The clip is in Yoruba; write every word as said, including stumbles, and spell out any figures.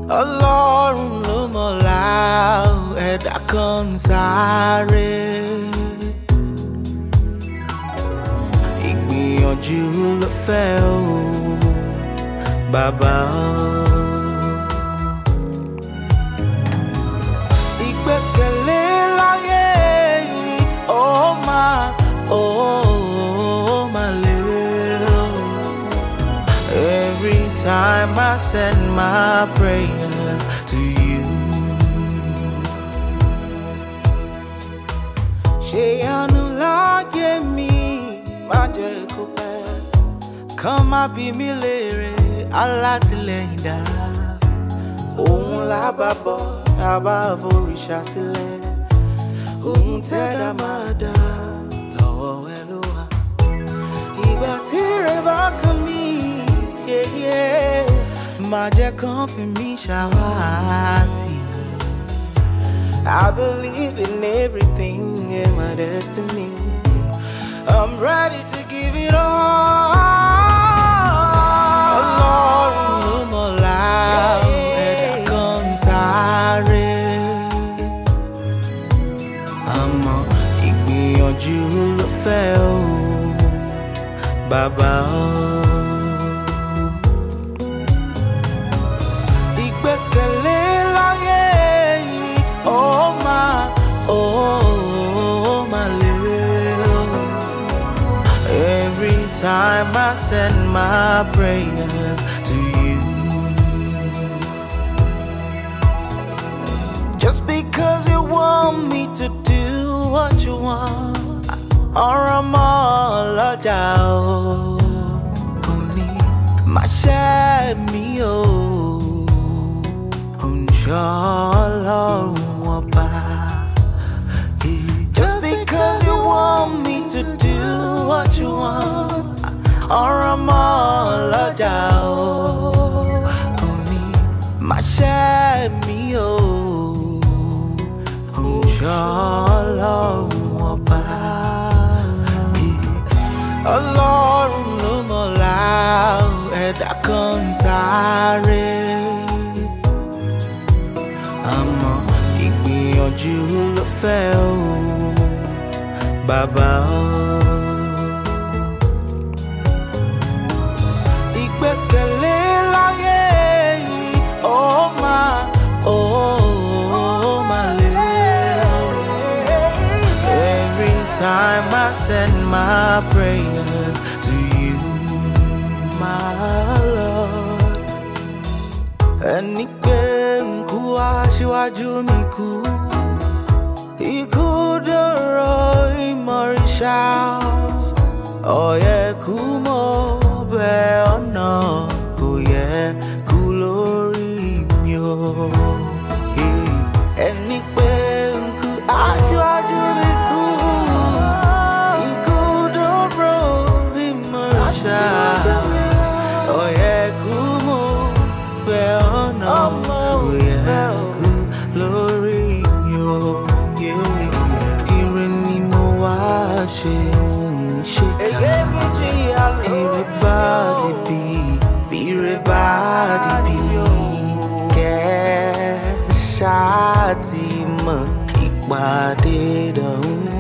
Ọlọ́run ló mọ̀la ẹ̀dá kan ń sáré. Ìgbìyànjú ló fẹ́ o, bàbá o. Ìgbẹ́kẹ̀lé láyé yìí ó máa ó máa lé o. Every time I send my prayers to you, ṣe àánú láyé mi má jẹ́ kó pẹ́, kàn má bí mi léèrè alátìlẹ́yìn dá. Òun lábàbọ̀ àbá forìṣà sílẹ̀, òun tẹ́dá máa dá lọ́wọ́ ẹ ló wà. Ìgbà tí rẹ̀ bá kàn mí, má jẹ́ kàn fi mí ṣàwátì. I believe in everything in my destiny. I'm ready to give it all. Ọlọ́run ló mọ̀la ẹ̀dá kan ń sáré. Àmọ́ ìgbìyànjú ló fẹ́ o, bàbá o. Ìgbẹ́kẹ̀lé láyé yìí ó máa ó máa lé o. Every time I send my prayers to you, just because you want me to do what you want, ọ̀rọ̀ mọ́ lọ́jà o. Kò ní má ṣe mí o, Ọlọ́run ọba. Just because you want me to do what you want, ọ̀rọ̀ mọ́ lọ́jà o. Kò ní má ṣe mí o, Ọlọ́run ọba. Ọlọ́run ló mọ̀la ẹ̀dá kan ń sáré. Àmọ́ ìgbìyànjú ló fẹ́ o, bàbá o. Ìgbẹ́kẹ̀lé láyé yìí ó máa ó máa lé o. Every time I send my prayers to you, my Lord. Ẹni pé aṣíwájú mi kú, ikú dọ̀rọ̀ ìmọ̀rìṣà. Ọ̀yẹ́ kú mọ́ bẹ́ẹ̀ ọ̀nà, kò yẹ kú lórí mi o. Ẹni pé nkú aṣíwájú mi kú, ikú dọ̀rọ̀ ìmọ̀rìṣà. Ọ̀yẹ́ kú mọ́ bẹ́ẹ̀ ọ̀nà, lórí yo, ire ni mo wá ṣe ní ṣe ká. Ire bá dìbì, ire bá dìbì, kẹ́ ṣáà ti mọ̀ ìpàdé dọ̀hún.